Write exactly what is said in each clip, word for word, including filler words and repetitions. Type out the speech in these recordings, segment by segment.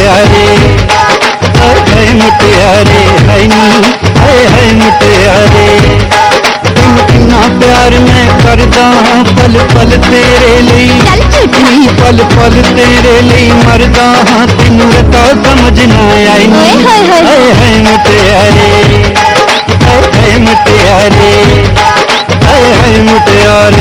मुटियारे, हाय हाय मुटियारे, हाय नी हाय हाय मुटियारे। तेनू किन्ना प्यार मैं करदा हां पल पल तेरे लिए, नी पल पल तेरे लिए मरदा हां तेनू रता समझ ना आई नी। हाय हाय मुटियारे, हाय हाय मुटियारे, हाय हाय मुटियारे।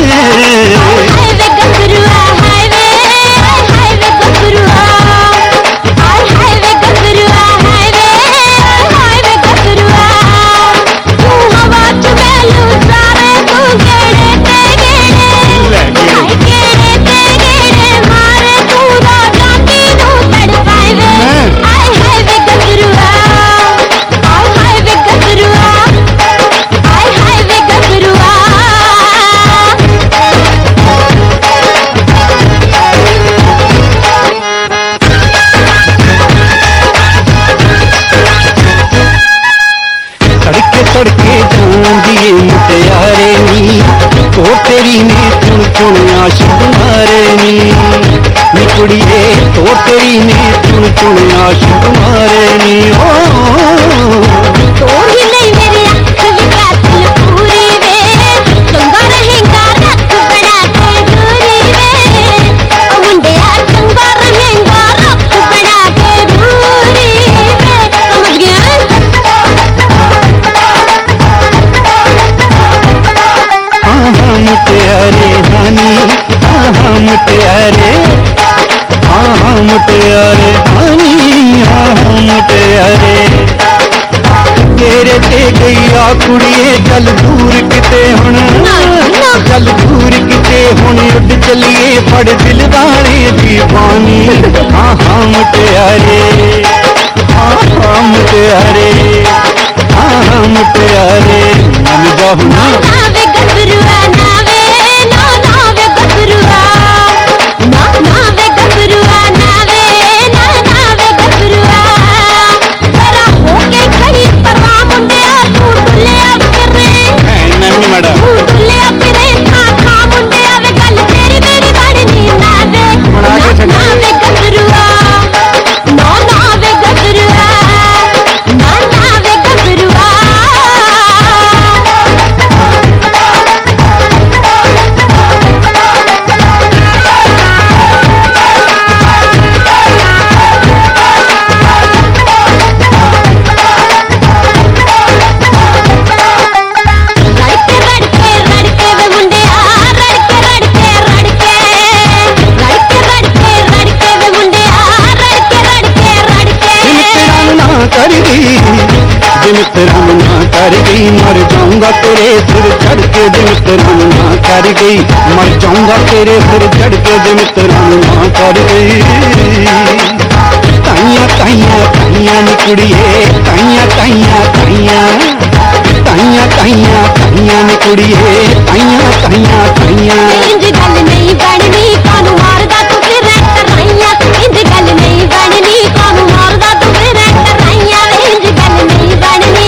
तड़के जांदिए मुटियारे नी, ओ तेरी ने चुन चुन आशिक मारे नी, नी कुड़िए तो तेरी ने चुन चुन आशिक मारे नी। ओ तो ही नहीं मेरी अख विकातिल पूरी वे, चंगा रहेगा रख बड़ा के दूरी वे, ओ मुंडिया चंगा रहेगा रख बड़ा के दूरी वे, समझ गया? मुटियारे हानी हाँ मुटियारे, हाँ मुटियारे हानी हाँ मुटियारे। तेरे ते गई आ कुड़िए चल दूर किते हुण, चल दूर किते हुण उड़ चलिए फड़ दिलदारे दी बानी। हाँ हाँ मुटियारे, हाँ हाँ मुटियारे, हाँ हाँ मुटियारे। मन जाहु ना ना कर गई मर जाऊंगा तेरे सिर चढ़ के दिन ना कर गई, मर जाऊंगा तेरे सिर चढ़ के दिन ना कर गई। ताइया ताइया ताइया नी कुड़िए, ताइया ताइया ताइया, ताइया ताइया ताइया नी कुड़िए, ताइया ताइया ताइया। इंज गल नहीं बननी कानू मारदा तू फिर कराइया, इंज गल नहीं बननी कानू मारदा तू फिर कराइया, इंज गल नहीं बननी।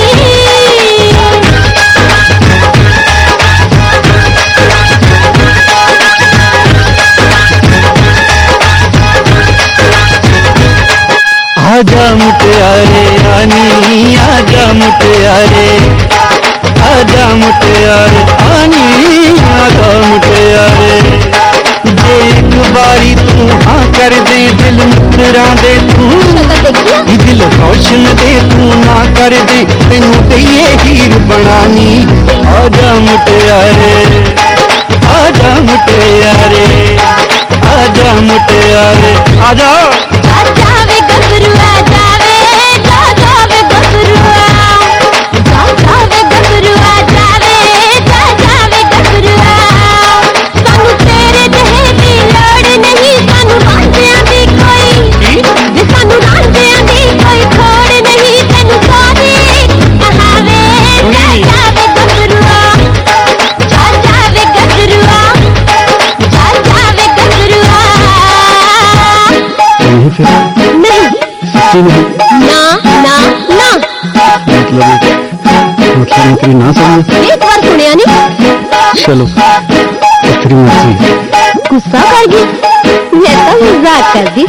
आजा मुटियारे आनी आजा मुटियारे, आजा मुटियारे आनी आजा मुटियारे। जे एक बारी तू हाँ कर दे दिल मुकरा दे तू, दिल रोशन दे तू ना कर दे तेनू दईए हीर बनानी। आजा मुटियारे, आजा मुटियारे, आजा मुटियारे, आजा जावे गबरुआ जावे, जा जावे गबरुआ, जा जावे गबरुआ जावे, जा जावे गबरुआ। सानू तेरे जहे दी लोड़ नहीं, सानू रांझियां दी कोई, जे सानू रांझियां दी कोई थोड़ नहीं, तेनू सारी कहावे। जा जावे गबरुआ, जा जावे गबरुआ, जा जावे गबरुआ। नहीं ना ना ना मतलब मतलब तेरी ना समझ एक बार सुनिया नहीं। चलो तेरी मर्जी। गुस्सा कर गई मैं मजाक कर दी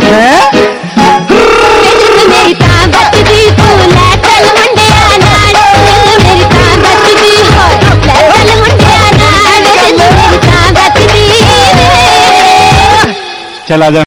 मेरी तां बचदी तू लै चल मुंडिया नाल मेरी तां बचदी हो लै चल मुंडिया नाल मेरी तां बचदी चल आ जा।